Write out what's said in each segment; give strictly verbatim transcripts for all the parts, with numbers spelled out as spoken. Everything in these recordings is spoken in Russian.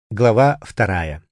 Глава вторая.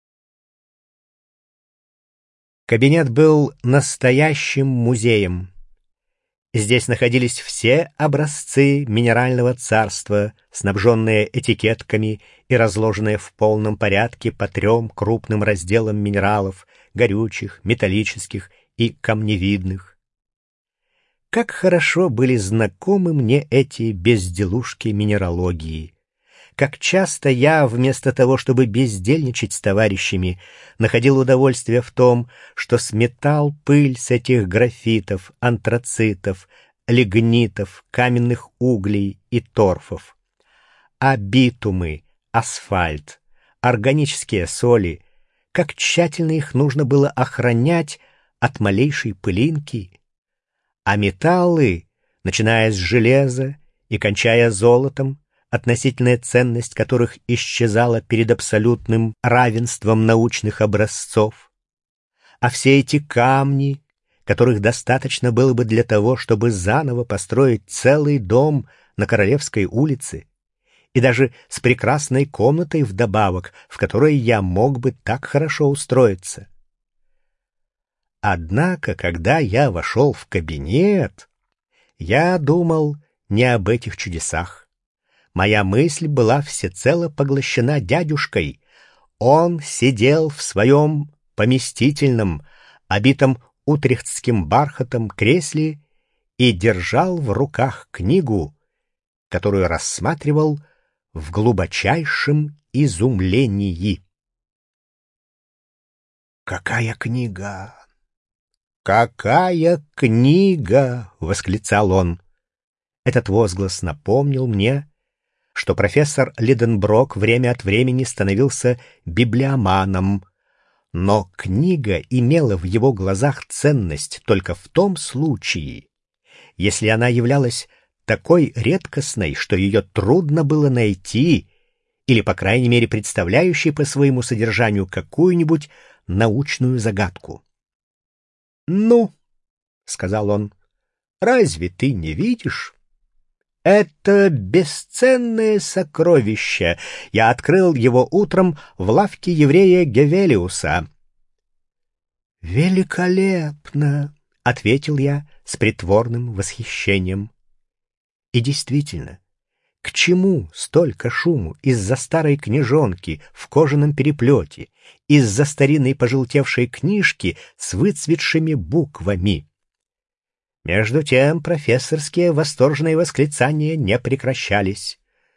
Кабинет был настоящим музеем. Здесь находились все образцы минерального царства, снабженные этикетками и разложенные в полном порядке по трем крупным разделам минералов: горючих, металлических и камневидных. Как хорошо были знакомы мне эти безделушки минералогии! Как часто я, вместо того, чтобы бездельничать с товарищами, находил удовольствие в том, что сметал пыль с этих графитов, антрацитов, лигнитов, каменных углей и торфов. А битумы, асфальт, органические соли, как тщательно их нужно было охранять от малейшей пылинки. А металлы, начиная с железа и кончая золотом, относительная ценность которых исчезала перед абсолютным равенством научных образцов. А все эти камни, которых достаточно было бы для того, чтобы заново построить целый дом на Королевской улице, и даже с прекрасной комнатой вдобавок, в которой я мог бы так хорошо устроиться. Однако, когда я вошел в кабинет, я думал не об этих чудесах. Моя мысль была всецело поглощена дядюшкой. Он сидел в своем поместительном, обитом утрехтским бархатом кресле и держал в руках книгу, которую рассматривал в глубочайшем изумлении. «Какая книга! Какая книга!» — восклицал он. Этот возглас напомнил мне, что профессор Лиденброк время от времени становился библиоманом, но книга имела в его глазах ценность только в том случае, если она являлась такой редкостной, что ее трудно было найти, или, по крайней мере, представляющей по своему содержанию какую-нибудь научную загадку. «Ну, — сказал он, — разве ты не видишь? Это бесценное сокровище. Я открыл его утром в лавке еврея Гевелиуса». «Великолепно!» — ответил я с притворным восхищением. И действительно, к чему столько шуму из-за старой книжонки в кожаном переплете, из-за старинной пожелтевшей книжки с выцветшими буквами? Между тем профессорские восторженные восклицания не прекращались.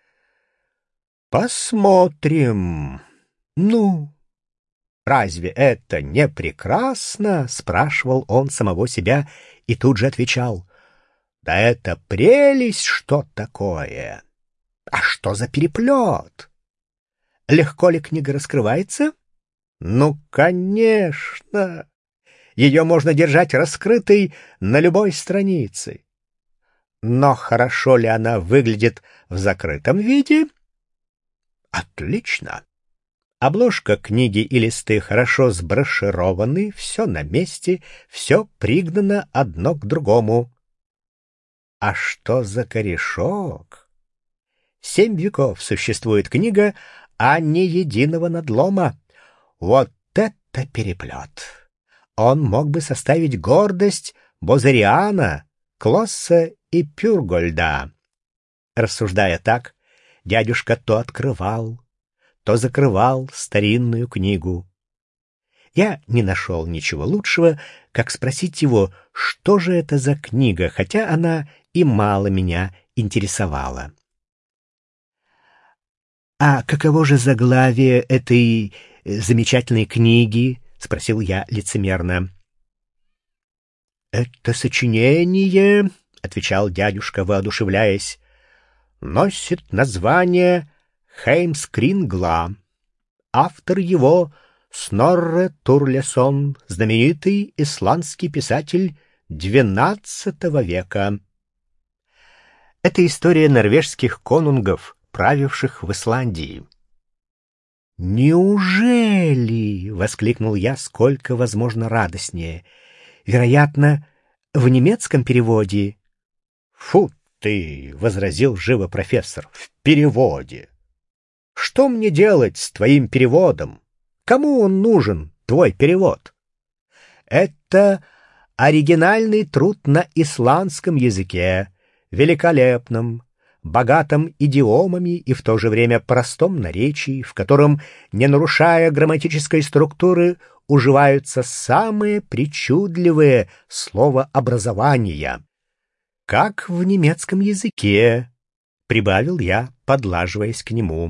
«Посмотрим. Ну, разве это не прекрасно?» — спрашивал он самого себя и тут же отвечал: «Да это прелесть, что такое! А что за переплет? Легко ли книга раскрывается? Ну, конечно! Ее можно держать раскрытой на любой странице. Но хорошо ли она выглядит в закрытом виде? Отлично! Обложка книги и листы хорошо сброшированы, все на месте, все пригнано одно к другому. А что за корешок? Семь веков существует книга, а ни единого надлома. Вот это переплет! Он мог бы составить гордость Бозериана, Клосса и Пюргольда. Рассуждая так, дядюшка то открывал, то закрывал старинную книгу. Я не нашел ничего лучшего, как спросить его, что же это за книга, хотя она и мало меня интересовала. «А каково же заглавие этой замечательной книги?» — спросил я лицемерно. «Это сочинение, — отвечал дядюшка, воодушевляясь, — носит название Хеймскрингла. Автор его — Снорре Турлесон, знаменитый исландский писатель двенадцатого века. Это история норвежских конунгов, правивших в Исландии». «Неужели?» — воскликнул я сколько возможно радостнее. «Вероятно, в немецком переводе». «Фу ты!» — возразил живо профессор. «В переводе! Что мне делать с твоим переводом? Кому он нужен, твой перевод? Это оригинальный труд на исландском языке, великолепном, богатом идиомами и в то же время простом наречии, в котором, не нарушая грамматической структуры, уживаются самые причудливые словообразования. Как в немецком языке, — прибавил я, подлаживаясь к нему.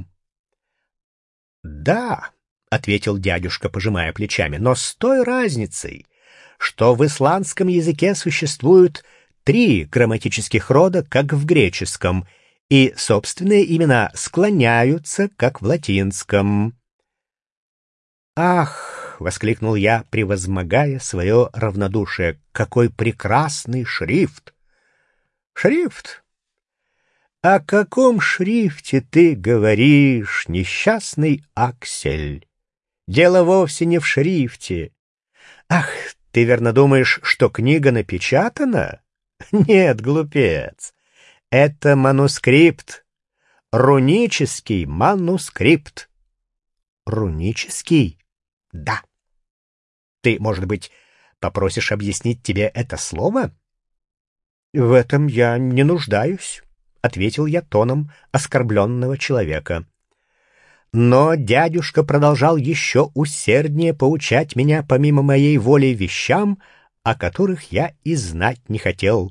«Да», — ответил дядюшка, пожимая плечами, — «но с той разницей, что в исландском языке существуют три грамматических рода, как в греческом, и собственные имена склоняются, как в латинском». «Ах!» — воскликнул я, превозмогая свое равнодушие. «Какой прекрасный шрифт!» «Шрифт? О каком шрифте ты говоришь, несчастный Аксель? Дело вовсе не в шрифте. Ах, ты верно думаешь, что книга напечатана? Нет, глупец. Это манускрипт, рунический манускрипт». «Рунический?» «Да». «Ты, может быть, попросишь объяснить тебе это слово?» «В этом я не нуждаюсь», — ответил я тоном оскорбленного человека. Но дядюшка продолжал еще усерднее поучать меня помимо моей воли вещам, о которых я и знать не хотел.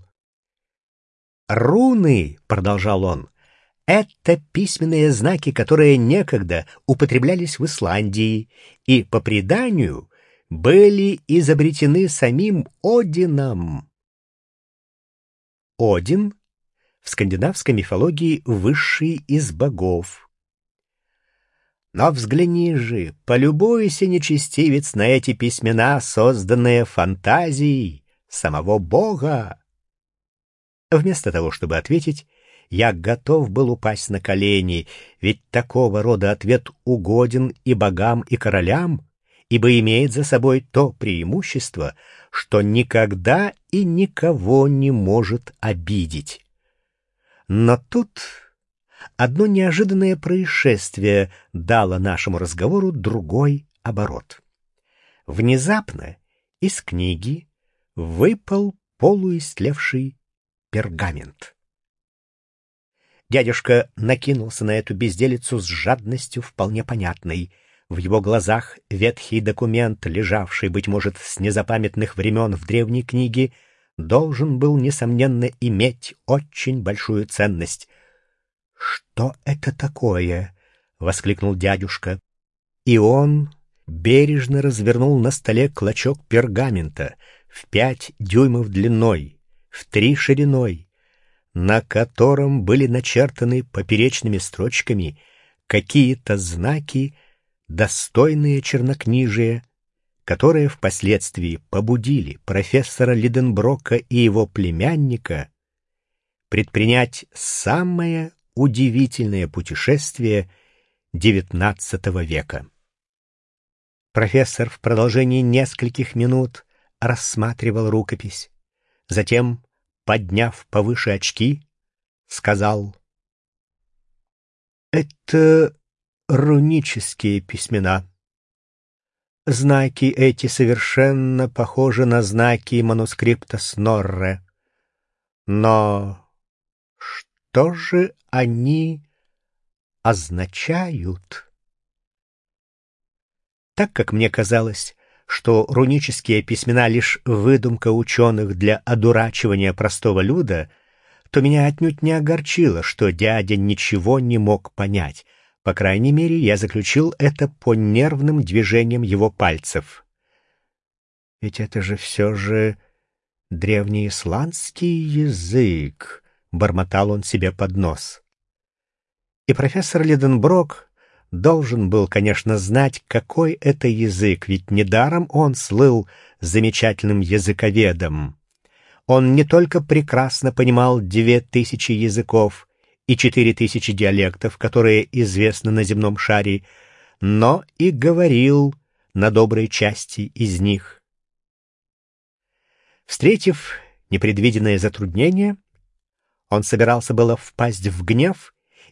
«Руны», — продолжал он, — «это письменные знаки, которые некогда употреблялись в Исландии и, по преданию, были изобретены самим Одином». Один в скандинавской мифологии высший из богов. Но взгляни же, полюбуйся, нечестивец, на эти письмена, созданные фантазией самого бога. Вместо того, чтобы ответить, я готов был упасть на колени, ведь такого рода ответ угоден и богам, и королям, ибо имеет за собой то преимущество, что никогда и никого не может обидеть. Но тут одно неожиданное происшествие дало нашему разговору другой оборот. Внезапно из книги выпал полуистлевший пергамент. Дядюшка накинулся на эту безделицу с жадностью вполне понятной. В его глазах ветхий документ, лежавший, быть может, с незапамятных времен в древней книге, должен был, несомненно, иметь очень большую ценность. «Что это такое?» — воскликнул дядюшка. И он бережно развернул на столе клочок пергамента в пять дюймов длиной, в три шириной, на котором были начертаны поперечными строчками какие-то знаки, достойные чернокнижия, которые впоследствии побудили профессора Лиденброка и его племянника предпринять самое удивительное путешествие девятнадцатого века. Профессор в продолжении нескольких минут рассматривал рукопись, затем, подняв повыше очки, сказал: «Это рунические письмена. Знаки эти совершенно похожи на знаки манускрипта Снорре. Но что же они означают?» Так как мне казалось, что рунические письмена — лишь выдумка ученых для одурачивания простого люда, то меня отнюдь не огорчило, что дядя ничего не мог понять. По крайней мере, я заключил это по нервным движениям его пальцев. «Ведь это же все же древнеисландский язык», — бормотал он себе под нос. И профессор Лиденброк должен был, конечно, знать, какой это язык, ведь недаром он слыл замечательным языковедом. Он не только прекрасно понимал две тысячи языков и четыре тысячи диалектов, которые известны на земном шаре, но и говорил на доброй части из них. Встретив непредвиденное затруднение, он собирался было впасть в гнев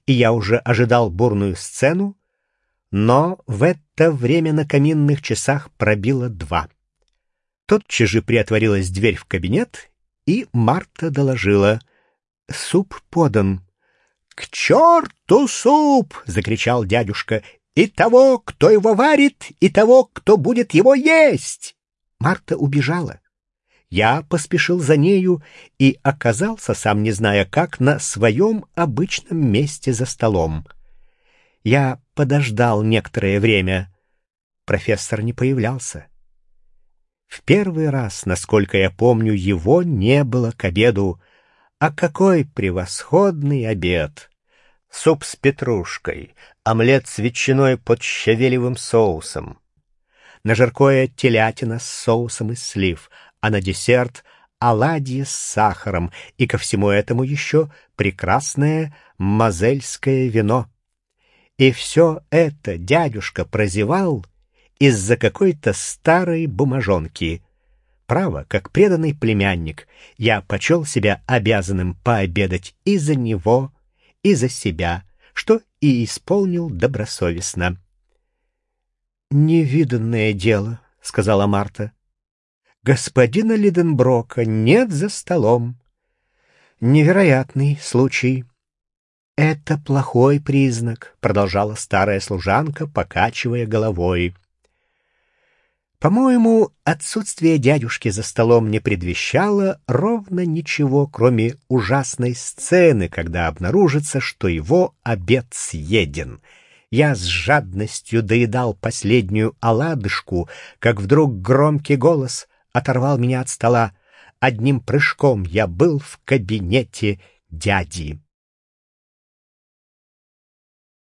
и я уже ожидал бурную сцену, но в это время на каминных часах пробило два. Тотчас же приотворилась дверь в кабинет, и Марта доложила: «Суп подан». «К черту суп!» — закричал дядюшка. «И того, кто его варит, и того, кто будет его есть!» Марта убежала. Я поспешил за нею и оказался, сам не зная как, на своем обычном месте за столом. Я подождал некоторое время. Профессор не появлялся. В первый раз, насколько я помню, его не было к обеду. А какой превосходный обед! Суп с петрушкой, омлет с ветчиной под щавелевым соусом, на жаркое телятина с соусом из слив, а на десерт оладьи с сахаром, и ко всему этому еще прекрасное мозельское вино. И все это дядюшка прозевал из-за какой-то старой бумажонки. Право, как преданный племянник, я почел себя обязанным пообедать и за него, и за себя, что и исполнил добросовестно. «Невиданное дело», — сказала Марта. «Господина Лиденброка нет за столом. Невероятный случай». «Это плохой признак», — продолжала старая служанка, покачивая головой. По-моему, отсутствие дядюшки за столом не предвещало ровно ничего, кроме ужасной сцены, когда обнаружится, что его обед съеден. Я с жадностью доедал последнюю оладышку, как вдруг громкий голос оторвал меня от стола. Одним прыжком я был в кабинете дяди.